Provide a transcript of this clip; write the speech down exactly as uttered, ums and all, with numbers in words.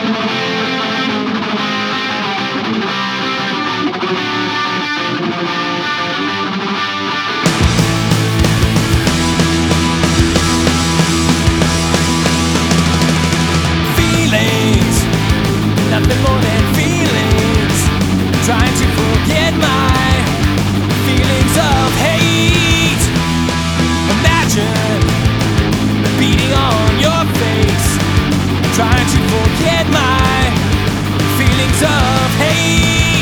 Nothing more than feelings. Trying to forget my feelings of hate. Imagine beating on your face. Trying to forget my feelings of hate.